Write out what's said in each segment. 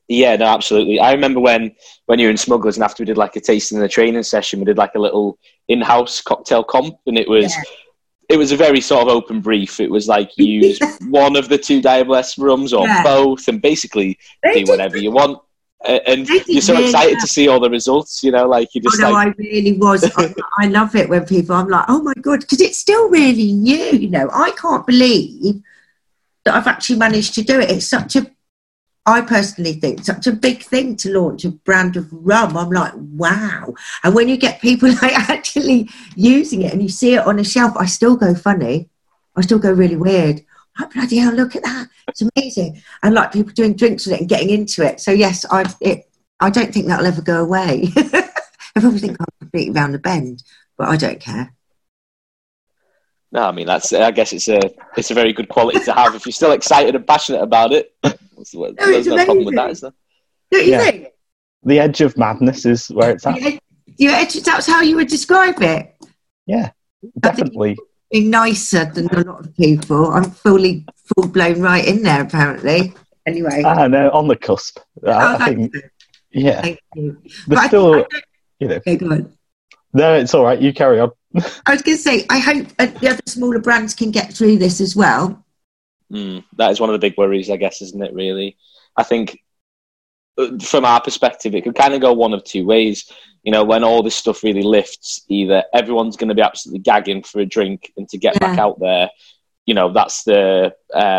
Yeah, no, absolutely. I remember when you were in Smugglers, and after we did like a tasting and a training session, we did like a little in-house cocktail comp, and it was a very sort of open brief. It was like use one of the two Diaboless rums or both, and basically do whatever you want. And you're so excited to see all the results, you know, like you just I really was. I love it when people, I'm like, oh my God, because it's still really new, you know. I can't believe that I've actually managed to do it. It's I personally think such a big thing to launch a brand of rum. I'm like, wow. And when you get people like actually using it and you see it on a shelf, I still go funny. I still go really weird. Oh, bloody hell, look at that. It's amazing. And like people doing drinks with it and getting into it. So yes, I don't think that'll ever go away. Everyone think I'm completely round the bend, but I don't care. No, I mean, I guess it's a very good quality to have if you're still excited and passionate about it. There's no problem with that, is there? Don't you think? The edge of madness is where it's at. That's how you would describe it. Yeah, definitely. Being nicer than a lot of people. I'm full blown right in there, apparently. Anyway. No, on the cusp. I think, yeah. Thank you. There's still, you know. Okay, go on. No, it's all right. You carry on. I was going to say, I hope the other smaller brands can get through this as well. That is one of the big worries, I guess, isn't it, really? I think from our perspective, it could kind of go one of two ways. You know, when all this stuff really lifts, either everyone's going to be absolutely gagging for a drink and to get back out there, you know, that's the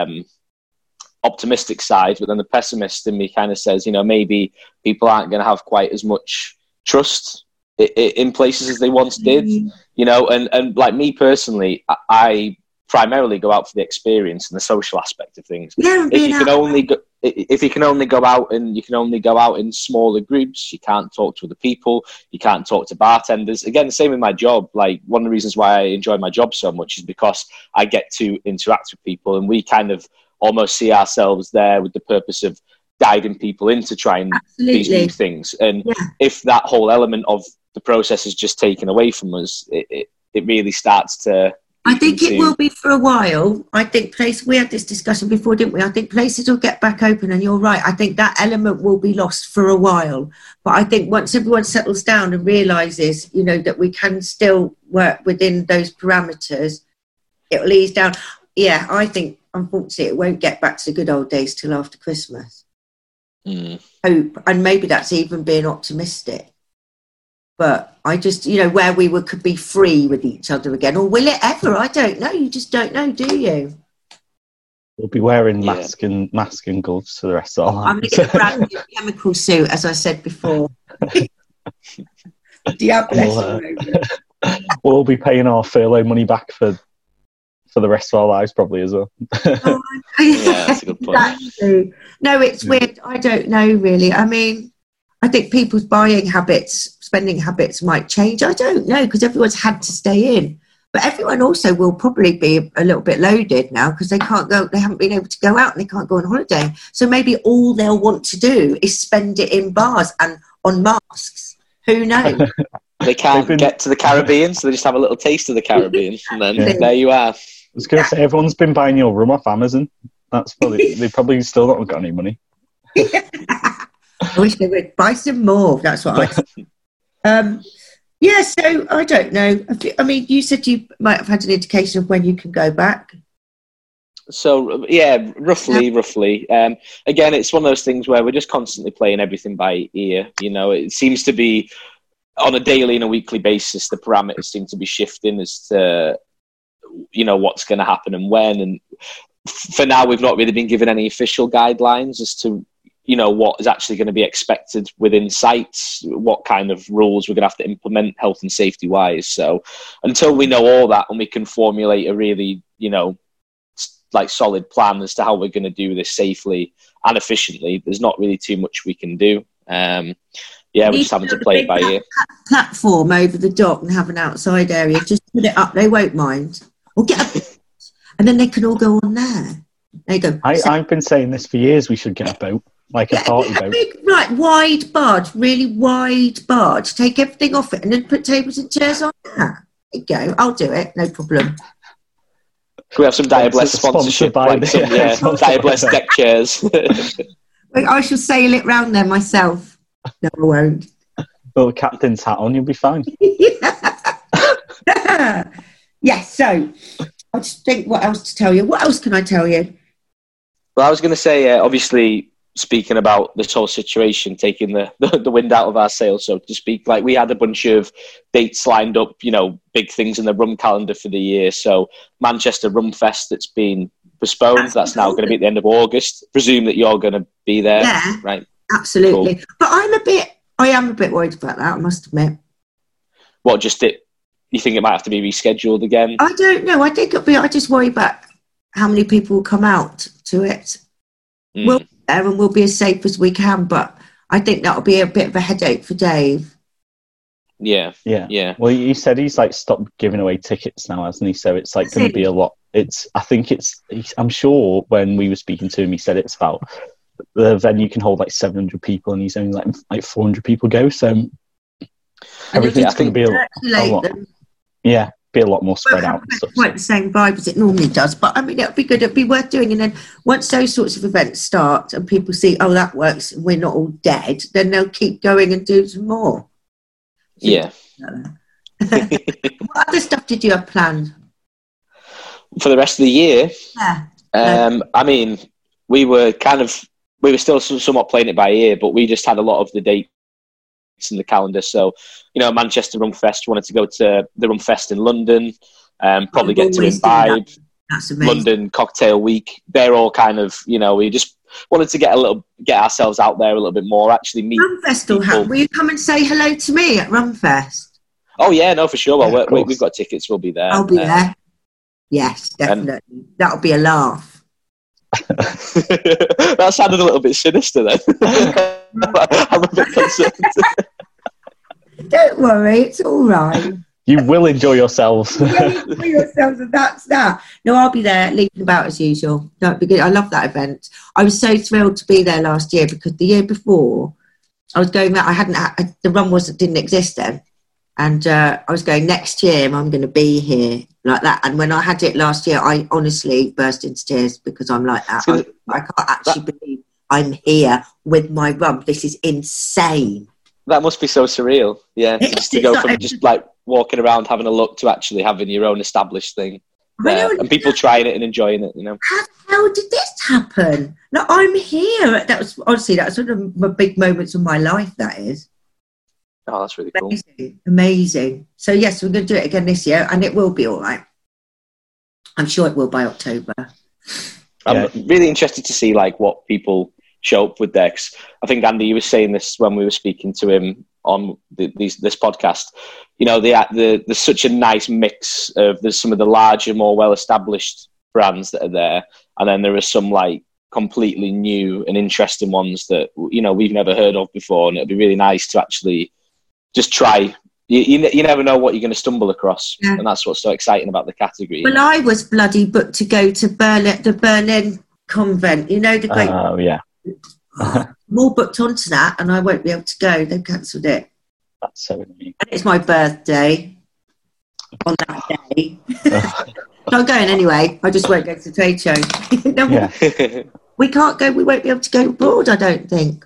optimistic side. But then the pessimist in me kind of says, you know, maybe people aren't going to have quite as much trust in places as they once did, you know, and like me personally, I primarily go out for the experience and the social aspect of things. If you can only go out and you can only go out in smaller groups, you can't talk to other people, you can't talk to bartenders. Again, the same with my job. Like, one of the reasons why I enjoy my job so much is because I get to interact with people, and we kind of almost see ourselves there with the purpose of guiding people into trying these new things. And if that whole element of the process is just taken away from us, it really starts to... I think it will be for a while. I think we had this discussion before, didn't we? I think places will get back open, and you're right. I think that element will be lost for a while. But I think once everyone settles down and realises, you know, that we can still work within those parameters, it will ease down. Yeah, I think, unfortunately, it won't get back to the good old days till after Christmas. Hope, and maybe that's even being optimistic. But I just, you know, where we could be free with each other again. Or will it ever? I don't know. You just don't know, do you? We'll be wearing mask and gloves for the rest of our lives. I'm going to get a brand new chemical suit, as I said before. We'll be paying our furlough money back for the rest of our lives, probably, as well. Yeah, that's a good point. Exactly. No, it's weird. I don't know, really. I mean, I think people's buying habits, spending habits might change. I don't know, because everyone's had to stay in. But everyone also will probably be a little bit loaded now because they can't go, they haven't been able to go out and they can't go on holiday. So maybe all they'll want to do is spend it in bars and on masks. Who knows? They can't get to the Caribbean, so they just have a little taste of the Caribbean. And then there you are. I was going to say, everyone's been buying your rum off Amazon. That's probably, they probably still not got any money. I wish they would buy some more. That's what I said. Yeah, so I don't know. I mean, you said you might have had an indication of when you can go back. So, yeah, roughly. Again, it's one of those things where we're just constantly playing everything by ear. You know, it seems to be on a daily and a weekly basis, the parameters seem to be shifting as to, you know, what's going to happen and when. And for now, we've not really been given any official guidelines as to, you know, what is actually going to be expected within sites, what kind of rules we're going to have to implement health and safety wise. So until we know all that and we can formulate a really, you know, like solid plan as to how we're going to do this safely and efficiently, there's not really too much we can do. Yeah, we're just having to play it by ear. Platform over the dock and have an outside area. Just put it up. They won't mind. Or get a and then they can all go on there. There you go. I've been saying this for years. We should get a boat, like a party boat. Big, like, wide barge, really wide barge. Take everything off it and then put tables and chairs on that. There you go. I'll do it. No problem. Can we have some Diaboless sponsorship? Like some, Diaboless deck chairs. I shall sail it round there myself. No, I won't. Put the captain's hat on, you'll be fine. Yes, so I just think what else to tell you. What else can I tell you? Well, I was going to say, obviously, speaking about this whole situation, taking the wind out of our sails, so to speak, like we had a bunch of dates lined up, you know, big things in the rum calendar for the year. So Manchester Rum Fest, that's been postponed. That's now going to be at the end of August. Presume that you're going to be there, right? Absolutely. Cool. But I am a bit worried about that, I must admit. What, you think it might have to be rescheduled again? I don't know. I think I just worry about how many people will come out to it. We'll be there and we'll be as safe as we can, but I think that'll be a bit of a headache for Dave. Yeah. Well, he said he's like stopped giving away tickets now, hasn't he? So it's like going to be a lot. I'm sure when we were speaking to him, he said it's about the venue can hold like 700 people, and he's only like 400 people go. So everything's going to be a lot. Yeah, be a lot more spread out. And stuff, quite the same vibe as it normally does, but I mean, it'll be good. It'll be worth doing. And then once those sorts of events start and people see, oh, that works, and we're not all dead, then they'll keep going and do some more. Yeah. What other stuff did you have planned for the rest of the year? Yeah. I mean, we were still somewhat playing it by ear, but we just had a lot of the dates in the calendar. So, you know, Manchester Rum Fest, wanted to go to the Rum Fest in London, probably get to imbibe. That's amazing. London Cocktail Week. They're all kind of, you know, we just wanted to get ourselves out there a little bit more, actually meet Rumfest will happen. Will you come and say hello to me at Rumfest? Oh, yeah, no, for sure. Well, we've got tickets. We'll be there. I'll be there. Yes, definitely. That'll be a laugh. That sounded a little bit sinister then. I'm a bit concerned. Don't worry, it's all right. You will enjoy yourselves. Enjoy yourselves, and that's that. No, I'll be there, leaping about as usual. That'd be good. I love that event. I was so thrilled to be there last year because the year before I was going out. The rum didn't exist then, and I was going next year. I'm going to be here like that. And when I had it last year, I honestly burst into tears because I'm like that. I can't actually believe I'm here with my rum. This is insane. That must be so surreal. Yeah, just to go from just like walking around having a look to actually having your own established thing and people trying it and enjoying it, you know. How the hell did this happen? No, I'm here. That's one of my big moments of my life, that is. Oh, that's really cool. Amazing. So yes, we're going to do it again this year, and it will be all right. I'm sure it will by October. I'm really interested to see like what people show up with there. 'Cause I think Andy, you were saying this when we were speaking to him on this podcast. You know, there's such a nice mix of there's some of the larger, more well-established brands that are there, and then there are some like completely new and interesting ones that, you know, we've never heard of before, and it'd be really nice to actually just try. You never know what you're going to stumble across, and that's what's so exciting about the category. Well, I was bloody booked to go to the Berlin convent. You know, the great. Oh yeah. I'm all booked onto that, and I won't be able to go. They've cancelled it. That's so annoying. And it's my birthday on that day. So I'm going anyway. I just won't go to the trade show. We can't go. We won't be able to go abroad, I don't think.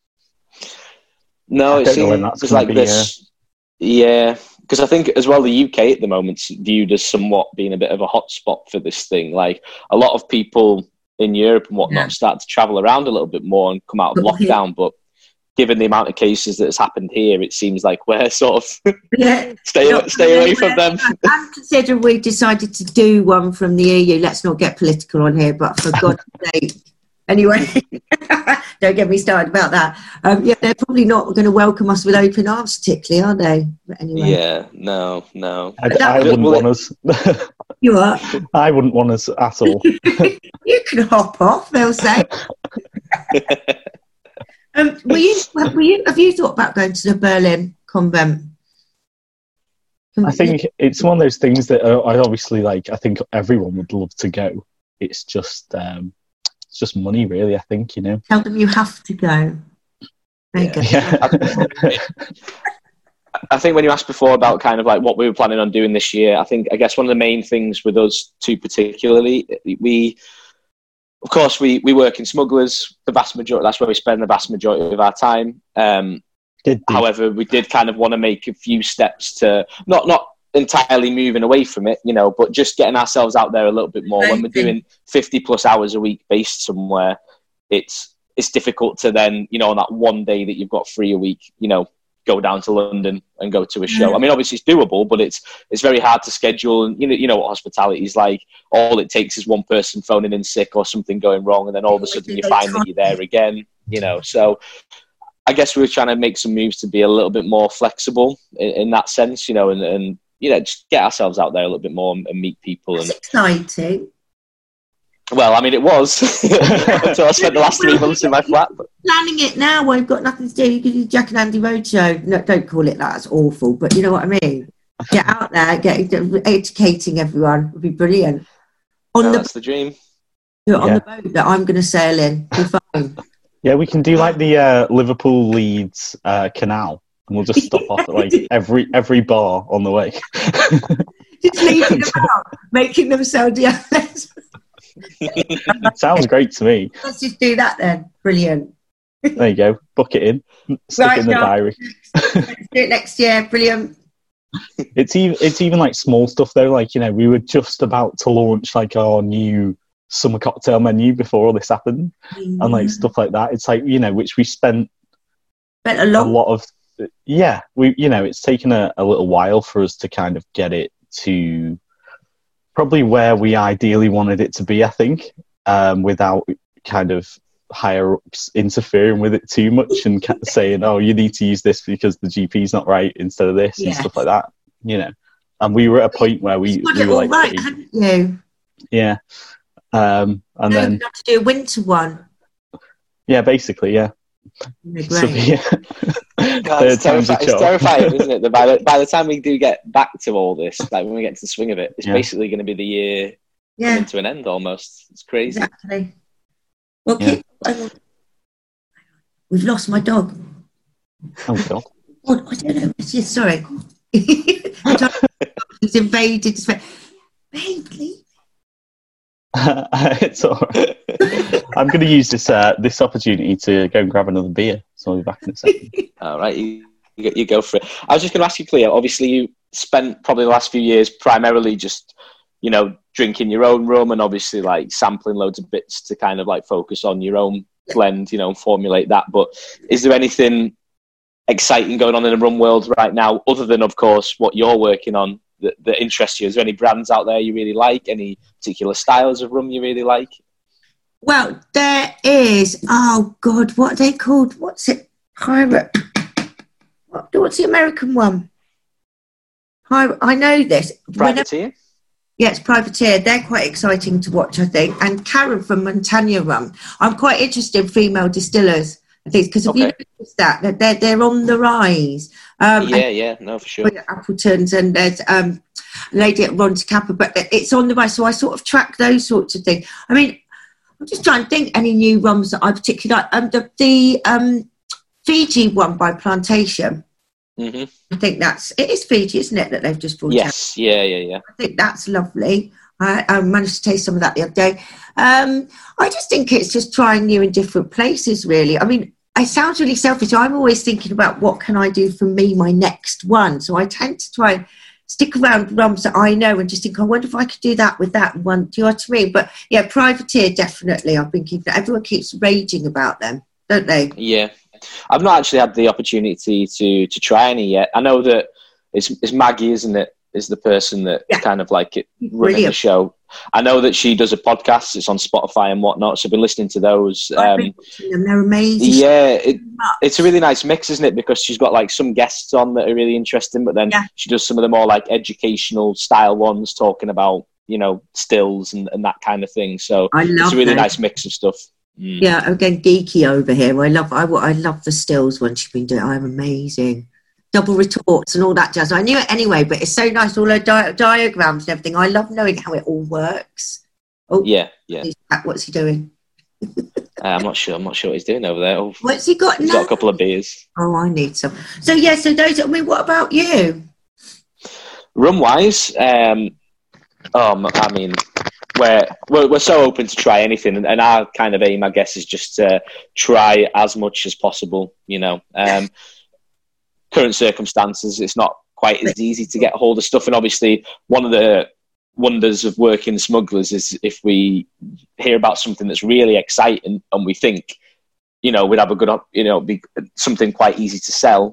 No, it's like this. Yeah, because I think as well the UK at the moment's viewed as somewhat being a bit of a hotspot for this thing. Like a lot of people in Europe and whatnot start to travel around a little bit more and come out of lockdown. But given the amount of cases that has happened here, it seems like we're sort of stay away from them. And considering we decided to do one from the EU, let's not get political on here, but for God's sake. Anyway, don't get me started about that. They're probably not going to welcome us with open arms, particularly, are they? But anyway. Yeah, no. I wouldn't want us. You are? I wouldn't want us at all. You can hop off, they'll say. Have you thought about going to the Berlin convent? I think it's one of those things that I obviously like. I think everyone would love to go. It's just money, really. I think, you know. Tell them you have to go. There you go. Yeah. I think when you asked before about kind of like what we were planning on doing this year, I guess one of the main things with us two particularly, we of course, we work in Smugglers. The vast majority, that's where we spend the vast majority of our time. However, we did kind of want to make a few steps to not entirely moving away from it, you know, but just getting ourselves out there a little bit more. When we're doing 50 plus hours a week based somewhere, it's difficult to then, you know, on that one day that you've got free a week, you know, go down to London and go to a show. I mean, obviously it's doable, but it's very hard to schedule. And you know what hospitality is like. All it takes is one person phoning in sick or something going wrong, and then all of a sudden you find that you're there again, you know. So I guess we were trying to make some moves to be a little bit more flexible in that sense, you know, and you know, just get ourselves out there a little bit more and meet people. That's exciting. Well, I mean, it was. So I spent the last 3 months in my flat. Planning it now while you've got nothing to do. You could do Jack and Andy Roadshow. No, don't call it that. It's awful. But you know what I mean? Get out there, educating everyone would be brilliant. That's the dream. On the boat that I'm going to sail in. Be fine. Yeah, we can do like the Liverpool Leeds canal. And we'll just stop off at like every bar on the way. Just leaving them out, making them Saudi outlets. Sounds great to me. Let's just do that then. Brilliant. There you go. Book it in. Stick it in the diary. Let's do it next year. Brilliant. It's even like small stuff though. Like, you know, we were just about to launch like our new summer cocktail menu before all this happened, and like stuff like that. It's like, you know, which we spent a lot of. Yeah, it's taken a little while for us to kind of get it to probably where we ideally wanted it to be, I think, without kind of higher ups interfering with it too much and saying, oh, you need to use this because the GP's not right instead of this and stuff like that, you know. And we were at a point where we were like, right, hadn't you? Yeah. And then you have to do a winter one. Yeah, basically, yeah. So, yeah. God, it's terrifying, isn't it? That by the time we do get back to all this, like when we get to the swing of it, it's basically going to be the year coming to an end almost. It's crazy. Exactly. Well, we've lost my dog. Oh, God. Oh, I don't know. Sorry. He's invaded. Babe, leave. It's all right. I'm going to use this opportunity to go and grab another beer, so I'll be back in a second. All right, you go for it. I was just going to ask you, Cleo, obviously you spent probably the last few years primarily just, you know, drinking your own rum and obviously like sampling loads of bits to kind of like focus on your own blend, you know, and formulate that. But is there anything exciting going on in the rum world right now, other than, of course, what you're working on that interests you? Is there any brands out there you really like? Any particular styles of rum you really like? Well, there is. Oh God, what are they called? What's it? Pirate. What's the American one? I know this. Privateer. Yeah, it's Privateer. They're quite exciting to watch, I think. And Karen from Montagna Rum. I'm quite interested in female distillers, I think, because if you notice that they're on the rise. No, for sure. Appletons, and there's a lady at Ron Kappa, but it's on the rise. So I sort of track those sorts of things. I mean, I'm just trying to think any new rums that I particularly like. The Fiji one by Plantation. Mm-hmm. I think it is Fiji, isn't it, that they've just brought out? Yes, yeah. I think that's lovely. I managed to taste some of that the other day. I just think it's just trying new and different places, really. I mean, it sounds really selfish. I'm always thinking about what can I do for me, my next one. So I tend to try and stick around rums that I know and just think, I wonder if I could do that with that one. Do you know what I mean? But yeah, Privateer, definitely. I've been keeping. Everyone keeps raging about them, don't they? Yeah. I've not actually had the opportunity to try any yet. I know that it's Maggie, isn't it? Is the person that kind of like running the show. I know that she does a podcast. It's on Spotify and whatnot. So I've been listening to those. I've been watching them. They're amazing. Yeah, it's a really nice mix, isn't it? Because she's got like some guests on that are really interesting, but then she does some of the more like educational style ones, talking about, you know, stills and that kind of thing. So it's a really nice mix of stuff. Mm. Yeah, again, geeky over here. I love the stills one she's been doing. I'm amazing. Double retorts and all that jazz. I knew it anyway, but it's so nice, all her diagrams and everything. I love knowing how it all works. Oh, yeah. What's he doing? I'm not sure what he's doing over there. Oh, what's he got now? He's got a couple of beers. Oh, I need some. So, those, I mean, what about you? Rum-wise, I mean, we're so open to try anything, and our kind of aim, I guess, is just to try as much as possible. Current circumstances, it's not quite as easy to get hold of stuff, and obviously one of the wonders of working smugglers is if we hear about something that's really exciting and we think, we'd have a good, be something quite easy to sell,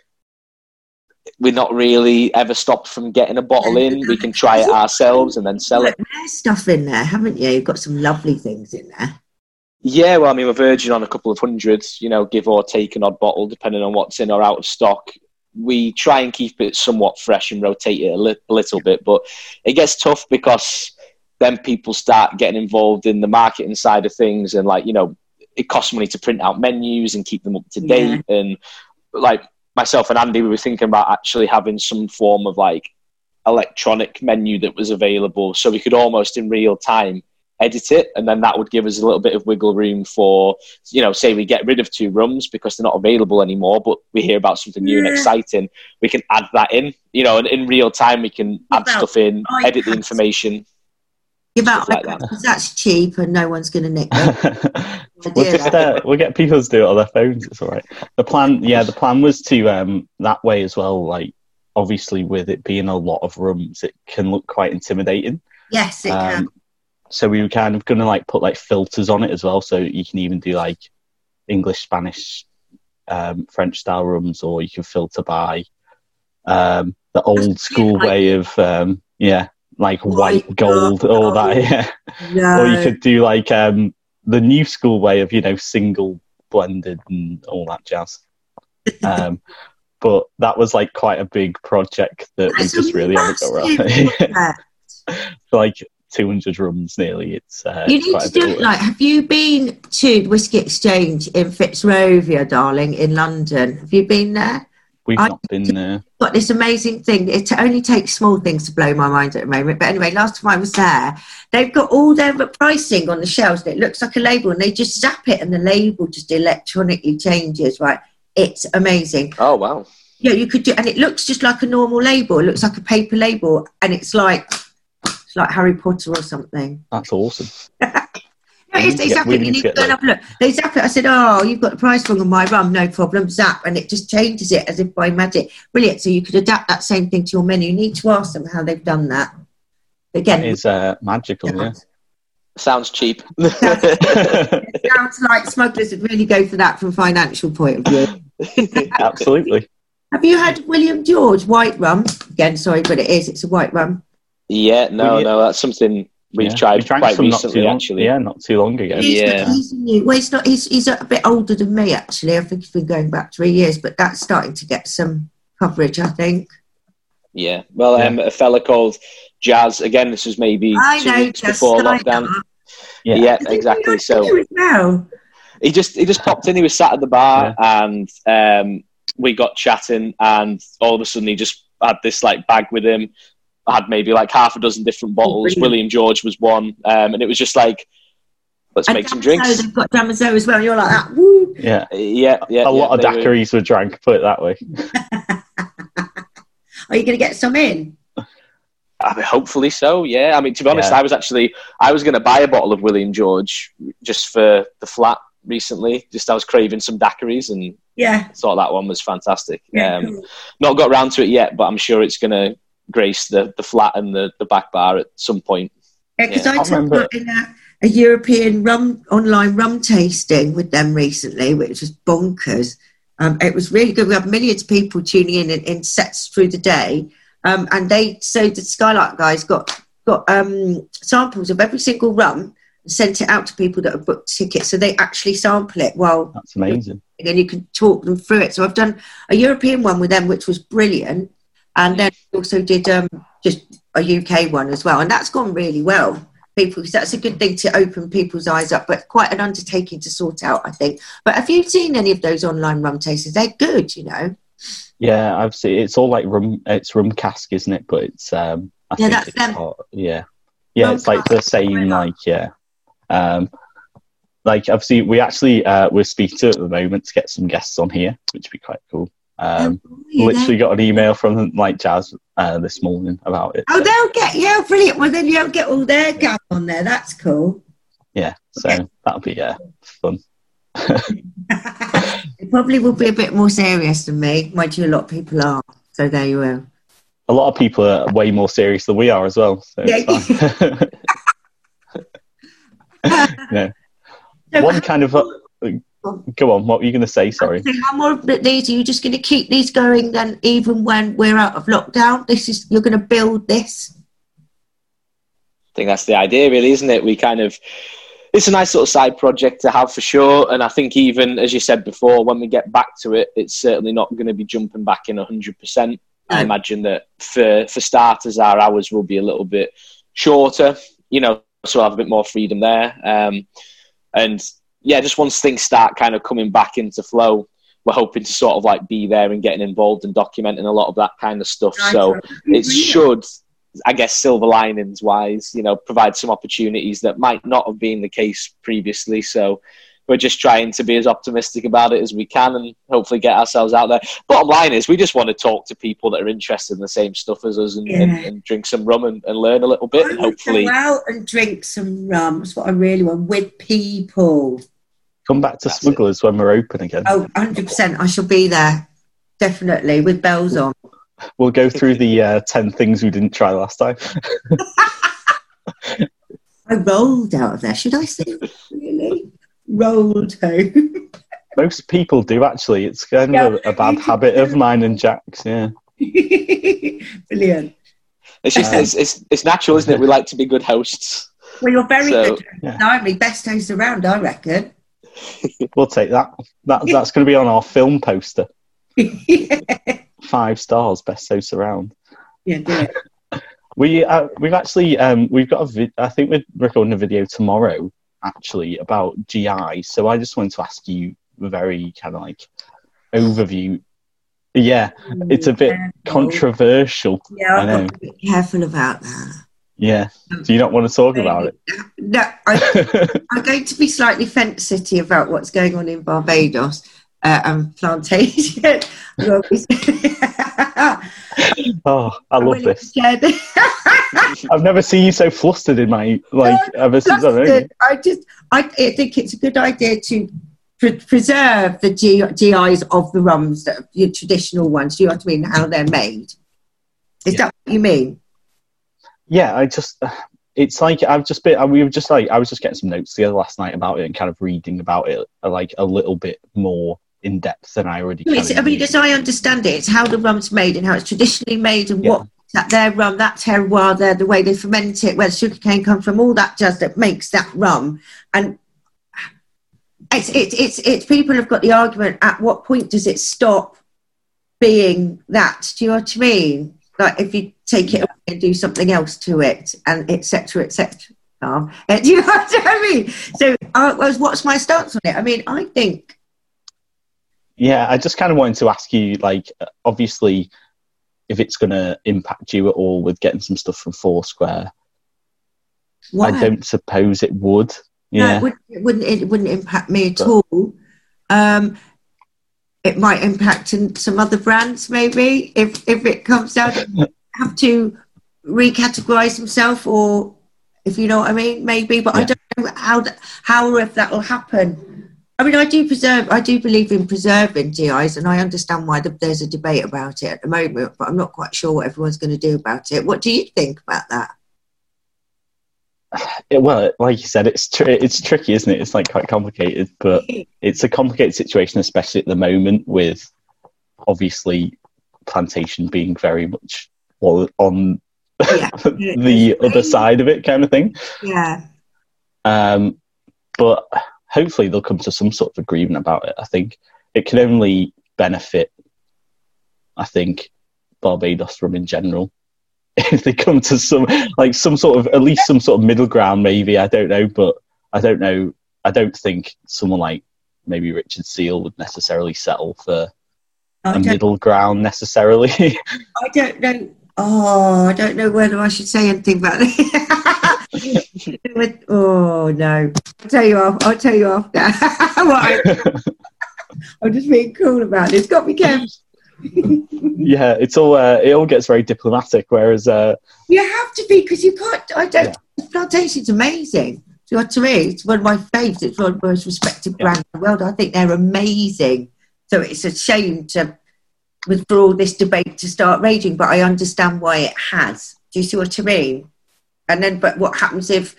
we're not really ever stopped from getting a bottle in. We can try it ourselves and then sell it. There's stuff in there, haven't you? You've got some lovely things in there. Yeah, well, I mean, we're verging on a couple of hundreds, give or take an odd bottle, depending on what's in or out of stock. We try and keep it somewhat fresh and rotate it a little bit, but it gets tough because then people start getting involved in the marketing side of things, and it costs money to print out menus and keep them up to date. Yeah. And myself and Andy, we were thinking about actually having some form of electronic menu that was available, so we could almost in real time edit it, and then that would give us a little bit of wiggle room for, say we get rid of 2 rums because they're not available anymore, but we hear about something new and exciting, we can add that in, and in real time we can add stuff in, edit the information. That's cheap and no one's going to nick it. We'll get people to do it on their phones, it's all right. The plan was to, that way as well, obviously with it being a lot of rums, it can look quite intimidating. Yes, it can. So we were kind of going to put filters on it as well, so you can even do English, Spanish, French style rums, or you can filter by the old school way of white gold, all that. Yeah. Or you could do the new school way of single blended and all that jazz. But that was quite a big project that we just really haven't got around. 200 rums nearly. It's you need to do it. Have you been to Whisky Exchange in Fitzrovia, darling, in London? Have you been there? We've not been there. Got this amazing thing. It only takes small things to blow my mind at the moment. But anyway, last time I was there, they've got all their pricing on the shelves, and it looks like a label, and they just zap it, and the label just electronically changes. Right, it's amazing. Oh wow! Yeah, you could do, and it looks just like a normal label. It looks like a paper label, and it's like Harry Potter or something. That's awesome. They zap it. You need to go and have a look. They zap it. I said, "Oh, you've got the price wrong on my rum. No problem." Zap, and it just changes it as if by magic. Brilliant. So you could adapt that same thing to your menu. You need to ask them how they've done that. Again, it's magical. Yeah. Sounds cheap. It sounds like smugglers would really go for that from a financial point of view. Absolutely. Have you had William George white rum? Again, sorry, but it's a white rum. Yeah, no, that's something we've tried quite recently, actually. Yeah, not too long ago. He's new. Well, he's a bit older than me, actually. I think he's been going back 3 years, but that's starting to get some coverage, I think. Yeah, well, a fella called Jazz, again, this was maybe 2 weeks before lockdown. Yeah, exactly. So he just popped in, he was sat at the bar, and we got chatting, and all of a sudden he just had this bag with him. Had maybe half a dozen different bottles. William George was one, and it was just let's make some drinks. They've got Damaso as well. You're like that. Woo. Yeah. A lot of daiquiris were drank. Put it that way. Are you going to get some in? I mean, hopefully so. Yeah. I mean, to be honest, I was going to buy a bottle of William George just for the flat recently. I was craving some daiquiris, and thought that one was fantastic. Cool. Not got around to it yet, but I'm sure it's going to grace the flat and the back bar at some point. Yeah, because I took part in a European online rum tasting with them recently, which was bonkers. It was really good. We had millions of people tuning in sets through the day, and the Skylark guys got samples of every single rum and sent it out to people that have booked tickets, so they actually sample it. Well, that's amazing, and you can talk them through it. So I've done a European one with them, which was brilliant. And then we also did just a UK one as well. And that's gone really well. Because that's a good thing to open people's eyes up, but quite an undertaking to sort out, I think. But have you seen any of those online rum tasters? They're good, Yeah, I've seen. It's all rum. It's rum cask, isn't it? But it's I think that's it's them. Yeah, it's the same. Obviously, we actually we're speaking to at the moment to get some guests on here, which would be quite cool. Literally got an email from like Jazz this morning about it. Oh, so. They'll get brilliant. Well, then you'll get all their gab on there. That's cool. Yeah, so that'll be fun. It probably will be a bit more serious than me. Mind you, a lot of people are. So there you are. A lot of people are way more serious than we are as well. So it's fine. So one kind of. Go on, what were you going to say? Sorry. How more of these? Are you just going to keep these going then, even when we're out of lockdown? You're going to build this. I think that's the idea, really, isn't it? It's a nice little side project to have for sure. And I think even, as you said before, when we get back to it, it's certainly not going to be jumping back in 100%. I imagine that for starters, our hours will be a little bit shorter, so we'll have a bit more freedom there. And just once things start kind of coming back into flow, we're hoping to sort of like be there and getting involved and documenting a lot of that kind of stuff. So it should, I guess, silver linings wise, provide some opportunities that might not have been the case previously. So we're just trying to be as optimistic about it as we can and hopefully get ourselves out there. Bottom line is we just want to talk to people that are interested in the same stuff as us and drink some rum and learn a little bit. And hopefully go out and drink some rum. That's what I really want, with people. Come back to Smugglers when we're open again. Oh, 100%. I shall be there. Definitely, with bells on. We'll go through the 10 things we didn't try last time. I rolled out of there. Should I say really? Rolled home. Most people do, actually. It's kind of a bad habit of mine and Jack's, yeah. Brilliant. It's just it's natural, isn't it? We like to be good hosts. Well, you're very good. Yeah. No, best host around, I reckon. We'll take that. That's going to be on our film poster. 5 stars, best host around. Yeah, do it. We've actually we've got I think we're recording a video tomorrow actually about GI. So I just wanted to ask you a very kind of like overview. Yeah, it's a bit controversial. Yeah, I've got to be careful about that. Yeah. Do you not want to talk about it? No, I'm going to be slightly fence-city about what's going on in Barbados and Plantation. Oh, I love this. I've never seen you so flustered in my ever since I think it's a good idea to preserve the GIs of the rums, your traditional ones. Do you know what I mean? How they're made. Is that what you mean? Yeah, it's like I was just getting some notes together last night about it and kind of reading about it like a little bit more in depth than I already. As I understand it, it's how the rum's made and how it's traditionally made and what their rum, that terroir, the way they ferment it, where the sugarcane comes from, all that jazz that makes that rum. And it's people have got the argument: at what point does it stop being that? Do you know what I mean? Like if you take it away and do something else to it, and etc. etc. Do you know what I mean? So, what's my stance on it? I mean, I think. Yeah, I just kind of wanted to ask you, like, obviously, if it's going to impact you at all with getting some stuff from Foursquare. What? I don't suppose it would. Yeah, no, it wouldn't impact me at all. It might impact in some other brands, maybe, if it comes down to have to recategorize himself, or if you know what I mean, maybe. But I don't know how or if that will happen. I mean, I do believe in preserving GIs, and I understand why there's a debate about it at the moment, but I'm not quite sure what everyone's going to do about it. What do you think about that? Well, like you said, it's tricky, isn't it? It's like quite complicated, but it's a complicated situation, especially at the moment with obviously Plantation being very much on the other side of it, kind of thing. Yeah. But hopefully they'll come to some sort of agreement about it. I think it can only benefit, Barbados rum in general. If they come to some sort of middle ground, maybe, I don't know, but I don't know. I don't think someone like maybe Richard Seal would necessarily settle for a middle ground necessarily. I don't know. Oh, I don't know whether I should say anything about it. Oh no! I'll tell you after. I'm just being cool about this. Got to be careful. Yeah, it's all it all gets very diplomatic. Whereas you have to be, because you can't. I don't. Plantation's amazing. Do you know what I mean? It's one of my favourites. It's one of the most respected brands in the world. I think they're amazing. So it's a shame for all this debate to start raging, but I understand why it has. Do you see what I mean? And then, but what happens if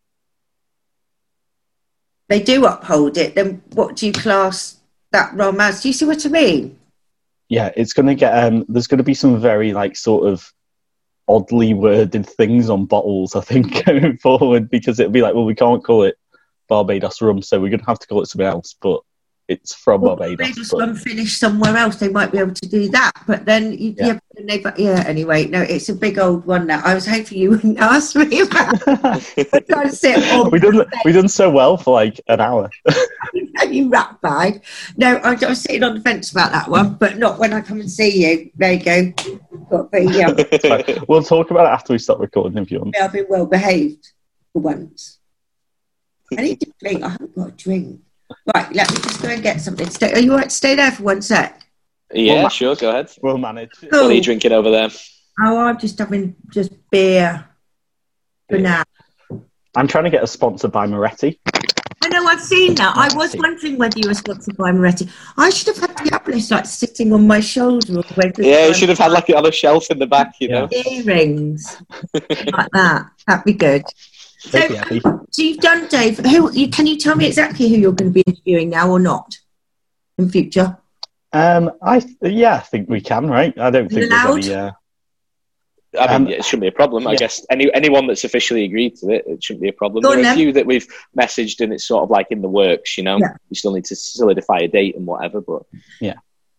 they do uphold it? Then what do you class that rum as? Do you see what I mean? Yeah, it's going to get. There's going to be some very sort of oddly worded things on bottles, I think, going forward, because it'll be like, well, we can't call it Barbados rum, so we're going to have to call it something else, but it's from Barbados. Rum finished somewhere else, they might be able to do that, but then anyway, no, it's a big old one now. I was hoping you wouldn't ask me about we done so well for an hour. You rat bag. No, I was sitting on the fence about that one, but not when I come and see you. There you go. We'll talk about it after we stop recording if you want. I've been well behaved for once. I need to drink. I haven't got a drink. Right, let me just go and get something. Are you all right to stay there for 1 sec? Yeah, sure, go ahead. We'll manage. Cool. What are you drinking over there? Oh, I'm just having beer for now. I'm trying to get us sponsored by Moretti. I know, I've seen that. I was wondering whether you were sponsored by Moretti. I should have had Diablos sitting on my shoulder. Yeah, you should have had it on a shelf in the back, you know. Earrings. Like that. That'd be good. So you've done, Dave. Can you tell me exactly who you're going to be interviewing now or not in future? I think we can, right? I don't think there's any... it shouldn't be a problem. I guess anyone that's officially agreed to it shouldn't be a problem. There are a few that we've messaged and it's sort of in the works, you know. Yeah. We still need to solidify a date and whatever, but yeah.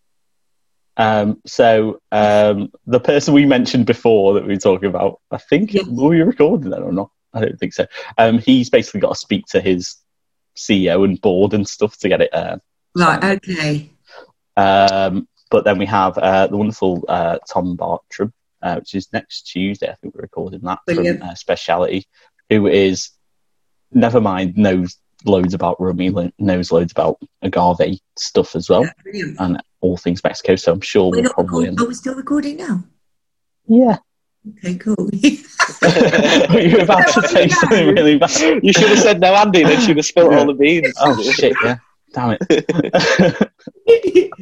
So the person we mentioned before that we were talking about, I think were we recording that or not? I don't think so. He's basically got to speak to his CEO and board and stuff to get it. Right. Okay. But then we have the wonderful Tom Bartram. Which is next Tuesday, I think we're recording that. Brilliant. From Speciality, who is, never mind, knows loads about rum, knows loads about agave stuff as well, and all things Mexico, so I'm sure we're probably... Are we still recording now? Yeah. Okay, cool. You're about to say something really bad. You should have said no, Andy, then should have spilled all the beans. Oh, shit, yeah. Damn it.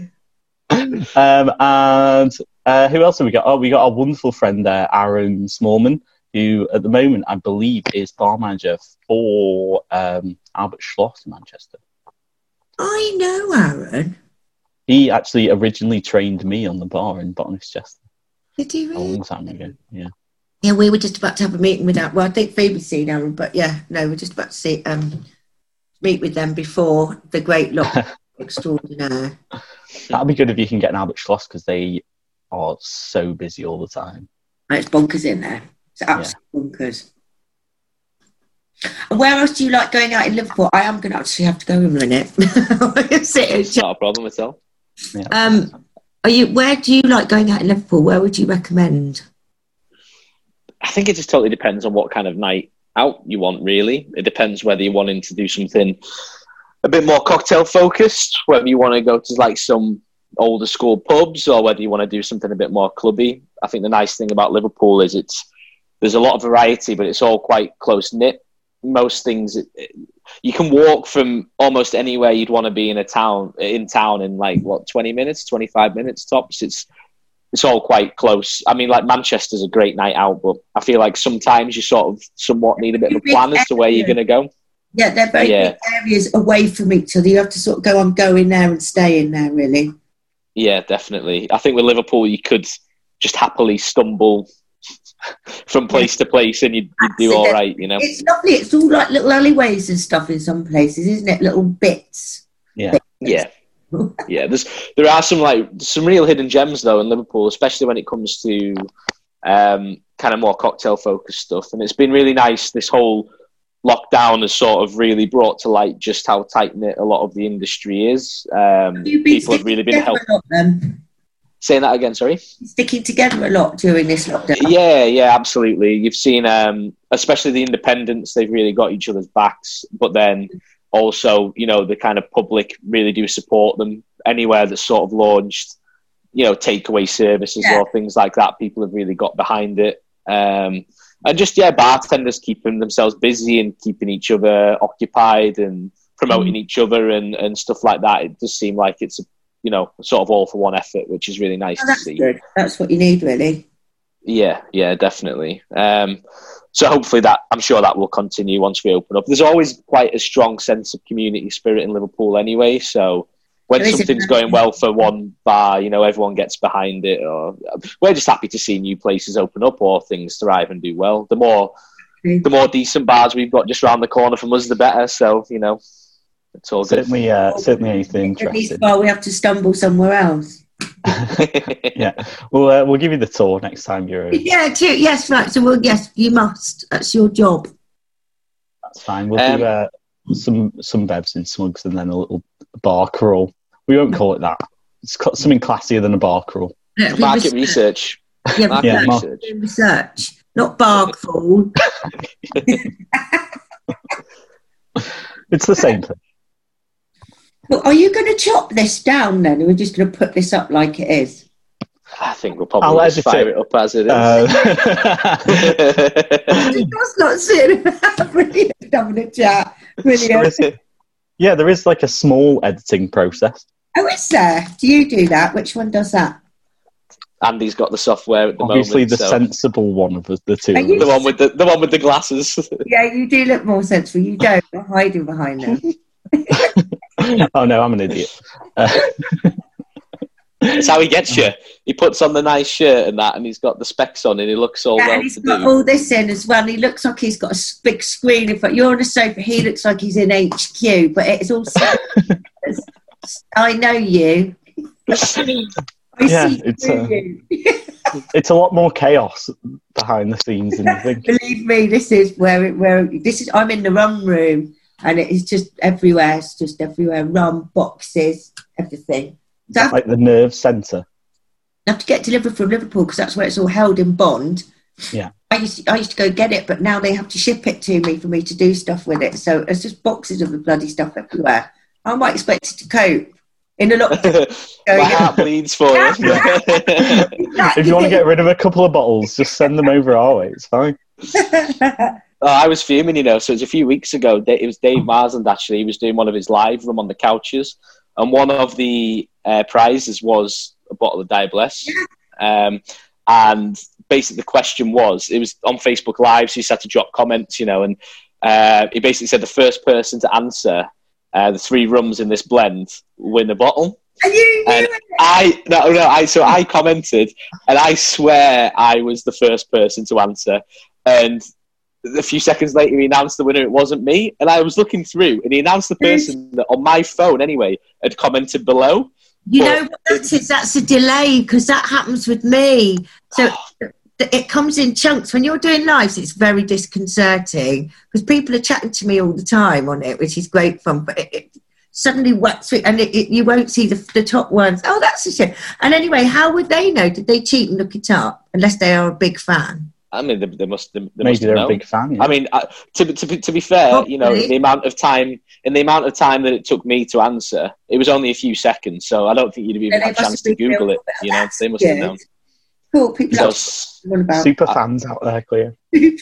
And who else have we got? Oh, we got our wonderful friend there, Aaron Smallman, who at the moment I believe is bar manager for Albert Schloss in Manchester. I know Aaron. He actually originally trained me on the bar in Botanist Chester. Did he really? A long time ago, yeah. Yeah, we were just about to have a meeting with that. Well, I think Phoebe's seen Aaron, but we're just about to meet with them before the great lock extraordinaire. That'd be good if you can get an Albert Schloss, because they are so busy all the time. It's bonkers in there. It's absolutely bonkers. And where else do you like going out in Liverpool? I am going to actually have to go in a minute. It's not a problem at all. Yeah. Where do you like going out in Liverpool? Where would you recommend? I think it just totally depends on what kind of night out you want, really. It depends whether you're wanting to do something a bit more cocktail focused, whether you want to go to some older school pubs or whether you want to do something a bit more clubby. I think the nice thing about Liverpool is there's a lot of variety, but it's all quite close knit. Most things you can walk from almost anywhere you'd want to be in town in 20 minutes, 25 minutes tops. It's all quite close. I mean, Manchester's a great night out, but I feel like sometimes you sort of somewhat need a bit of a plan as to where you're going to go. Yeah, they're very big areas away from each other. You have to sort of go, I'm going there and stay in there, really. Yeah, definitely. I think with Liverpool, you could just happily stumble from place to place and you'd do all right, you know. It's lovely. It's all like little alleyways and stuff in some places, isn't it? Little bits. Yeah. Yeah. Yeah. There are some real hidden gems, though, in Liverpool, especially when it comes to kind of more cocktail-focused stuff. And it's been really nice, this whole lockdown has sort of really brought to light just how tight-knit a lot of the industry is. People have really been helping. Saying that again, sorry? Sticking together a lot during this lockdown. Yeah, absolutely. You've seen, especially the independents, they've really got each other's backs. But then also, the kind of public really do support them. Anywhere that's sort of launched takeaway services or things like that. People have really got behind it. And just, bartenders keeping themselves busy and keeping each other occupied and promoting each other and stuff like that. It does seem like it's, sort of all for one effort, which is really nice to see. Good. That's what you need, really. Yeah, definitely. So hopefully I'm sure that will continue once we open up. There's always quite a strong sense of community spirit in Liverpool anyway. So when something's going well for one bar, everyone gets behind it. Or we're just happy to see new places open up or things thrive and do well. The more decent bars we've got just around the corner from us, the better. So it's all good. Certainly anything interesting. At least we have to stumble somewhere else. Yeah, we'll give you the tour next time you're over. Yes, right. So yes, you must. That's your job. That's fine. We'll do some bevs in Smugs and then a little bar crawl. We won't call it that. It's got something classier than a bar crawl. Market research. Research, not bar crawl. It's the same thing. Well, are you going to chop this down then, or are we just going to put this up like it is? I think we'll probably just fire it up as it is. That's not sitting brilliant, having a chat. Brilliant. There is like a small editing process. Oh, is there? Do you do that? Which one does that? Andy's got the software at the Obviously, moment. Obviously, the sensible one of the two. The one with the glasses. Yeah, you do look more sensible. You don't. You're hiding behind them. Oh no, I'm an idiot. That's how he gets you. He puts on the nice shirt and that, and he's got the specs on, and he looks all well. And he's got all this in as well. He looks like he's got a big screen in front. You're on a sofa. He looks like he's in HQ, but it's all. I know you. It's a lot more chaos behind the scenes than you think. Believe me, this is where this is. I'm in the rum room, and it is just everywhere. It's just everywhere. Rum boxes, everything. So like the nerve centre. I have to get delivered from Liverpool because that's where it's all held in bond. Yeah. I used to go get it, but now they have to ship it to me for me to do stuff with it. So it's just boxes of the bloody stuff everywhere. How am I expected to cope? In a lot. My heart bleeds for you. If you want to get rid of a couple of bottles, just send them over our way. It's fine. I was fuming, so it was a few weeks ago. It was Dave Marsland, actually. He was doing one of his live Rum on the Couches, and one of the prizes was a bottle of Diablesse. And basically the question was, it was on Facebook Live, so you had to drop comments, and he basically said the first person to answer the 3 rums in this blend win a bottle. And I commented, and I swear I was the first person to answer. And a few seconds later, he announced the winner. It wasn't me. And I was looking through, and he announced the person that, on my phone anyway, had commented below. You know what that is? That's a delay, because that happens with me. So it comes in chunks. When you're doing lives, it's very disconcerting, because people are chatting to me all the time on it, which is great fun. But it suddenly works through, and you won't see the top ones. Oh, that's a shame. And anyway, how would they know? Did they cheat and look it up? Unless they are a big fan. I mean, they must. Maybe they're a big fan. Yeah. I mean, to be fair, Probably. the amount of time that it took me to answer, it was only a few seconds. So I don't think you'd have even had a chance to Google it. They must have known. Cool, people super fans out there, Cleo.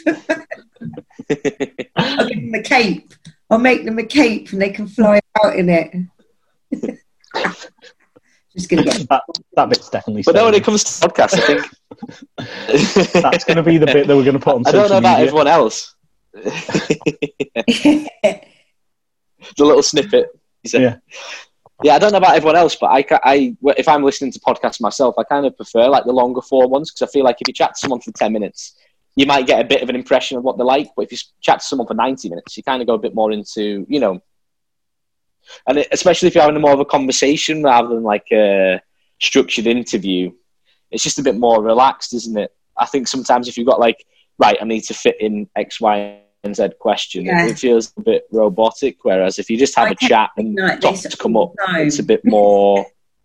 I'll give them a cape. I'll make them a cape, and they can fly out in it. Just gonna get that bit's definitely. But when it comes to podcasts, I think that's going to be the bit that we're going to put on. I don't know about everyone else. The little snippet. Yeah, I don't know about everyone else, but I if I'm listening to podcasts myself, I kind of prefer like the longer form ones, because I feel like if you chat to someone for 10 minutes, you might get a bit of an impression of what they're like. But if you chat to someone for 90 minutes, you kind of go a bit more into, and especially if you're having more of a conversation rather than like a structured interview, it's just a bit more relaxed, isn't it? I think sometimes if you've got like, right, I need to fit in X, Y, and Z question, it feels a bit robotic. Whereas if you just have a chat and topics come up, it's a bit more.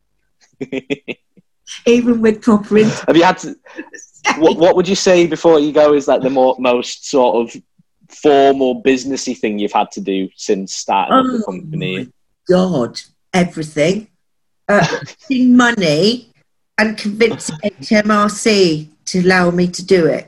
Even with proper interviews. Have you had to? What would you say before you go is like the most sort of formal businessy thing you've had to do since starting up the company? God, everything. Money. and convincing HMRC to allow me to do it.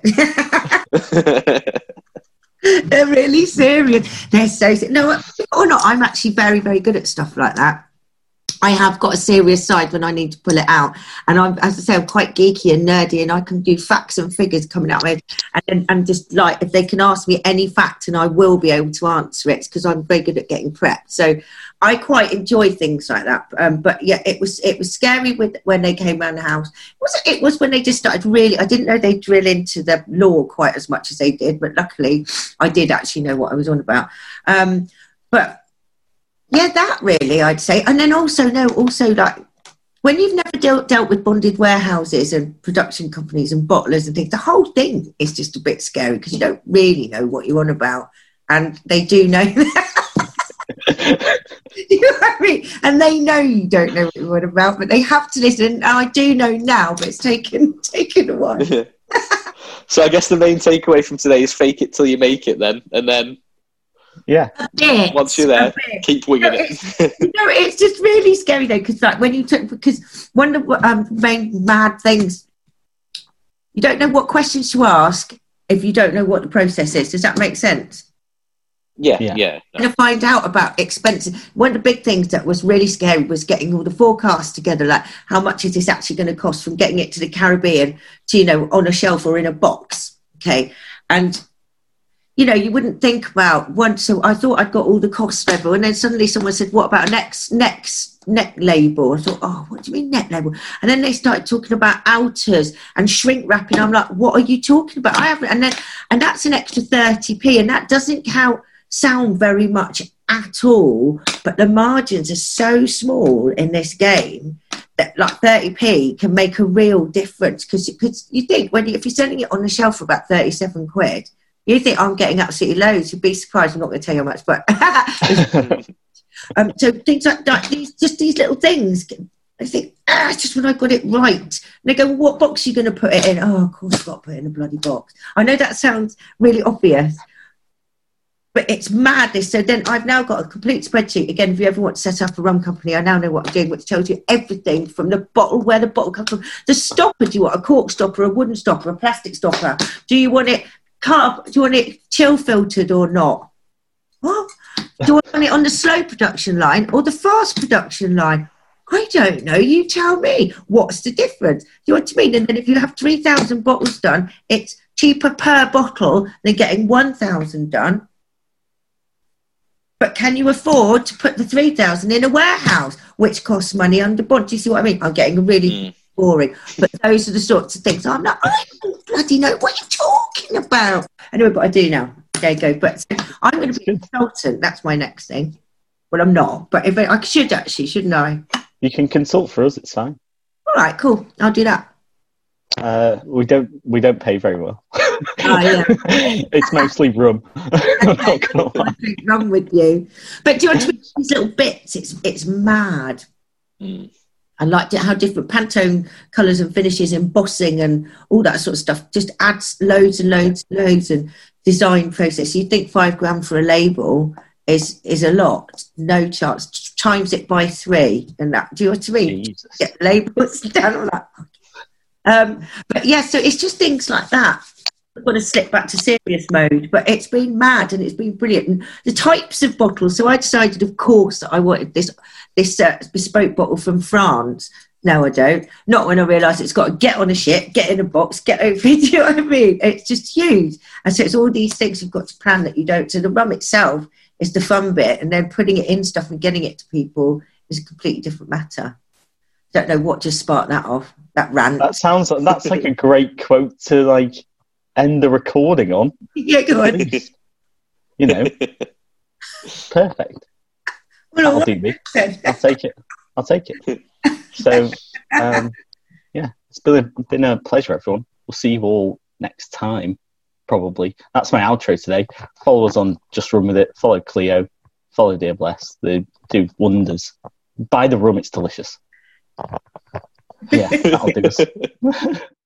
They're really serious. They're so serious. No, or not, I'm actually very, very good at stuff like that. I have got a serious side when I need to pull it out. And as I say, I'm quite geeky and nerdy, and I can do facts and figures coming out with it. And just like, if they can ask me any fact, and I will be able to answer it, because I'm very good at getting prepped. So I quite enjoy things like that. But yeah, it was scary when they came around the house. It was when they just started really, I didn't know they'd drill into the law quite as much as they did, but luckily I did actually know what I was on about. But yeah, that really, I'd say. And then also like, when you've never dealt with bonded warehouses and production companies and bottlers and things, the whole thing is just a bit scary, because you don't really know what you're on about. And they do know that. You know what I mean? And they know you don't know what you're on about, but they have to listen. And I do know now, but it's taken a while. So I guess the main takeaway from today is fake it till you make it then. And then... yeah. Once you're there, keep winging it. It's just really scary though, because like because one of the main mad things, you don't know what questions to ask if you don't know what the process is. Does that make sense? Yeah. You're going to find out about expenses. One of the big things that was really scary was getting all the forecasts together, like how much is this actually going to cost from getting it to the Caribbean to, on a shelf or in a box. Okay. And you wouldn't think about one. So I thought I'd got all the costs level, and then suddenly someone said, "What about next net label?" I thought, "Oh, what do you mean net label?" And then they started talking about outers and shrink wrapping. I'm like, "What are you talking about?" I haven't. And that's an extra 30p, and that doesn't sound very much at all. But the margins are so small in this game that like 30p can make a real difference, because you think if you're selling it on the shelf for about 37 quid. You think I'm getting absolutely loads. You'd be surprised. I'm not going to tell you how much, but so things like that, these little things. I think it's just when I got it right. And they go, well, "What box are you going to put it in?" Oh, of course, I've got to put it in a bloody box. I know that sounds really obvious, but it's madness. So then I've now got a complete spreadsheet. Again, if you ever want to set up a rum company, I now know what I'm doing, which tells you everything from the bottle, where the bottle comes from, the stopper. Do you want a cork stopper, a wooden stopper, a plastic stopper? Do you want it? Do you want it chill filtered or not? What? Do you want it on the slow production line or the fast production line? I don't know. You tell me. What's the difference? Do you know what I mean? And then if you have 3,000 bottles done, it's cheaper per bottle than getting 1,000 done. But can you afford to put the 3,000 in a warehouse, which costs money under bond? Do you see what I mean? I'm getting really boring, but those are the sorts of things I'm like, I don't bloody know what you're talking about. Anyway, but I do now. There you go. But I'm going to be a consultant. That's my next thing. Well, I'm not, but if I should actually, shouldn't I? You can consult for us. It's fine. All right, cool. I'll do that. We don't pay very well. Oh, yeah. It's mostly rum. I'm not gonna lie. Rum with you, but do you want to these little bits? It's mad. I liked it how different Pantone colours and finishes, embossing and all that sort of stuff just adds loads and loads and loads and design process. You'd think £5 for a label is a lot. No chance. Times it by 3 and that. Do you know what I mean? Jesus. Get labels down on that. But yeah, so it's just things like that. I'm going to slip back to serious mode, but it's been mad and it's been brilliant. And the types of bottles. So I decided, of course, that I wanted this bespoke bottle from France. No, I don't. Not when I realised it's got to get on a ship, get in a box, get over. Do you know what I mean? It's just huge. And so it's all these things you've got to plan that you don't. So the rum itself is the fun bit, and then putting it in stuff and getting it to people is a completely different matter. Don't know what just sparked that off. That rant. That's like a great quote to like end the recording on. Yeah, go on. You know, perfect. Well, that'll do me. I'll take it. So, yeah, it's been a pleasure, everyone. We'll see you all next time, probably. That's my outro today. Follow us on Just Run With It. Follow Cleo. Follow Dear Bless. They do wonders. Buy the rum, it's delicious. Yeah, that'll do us.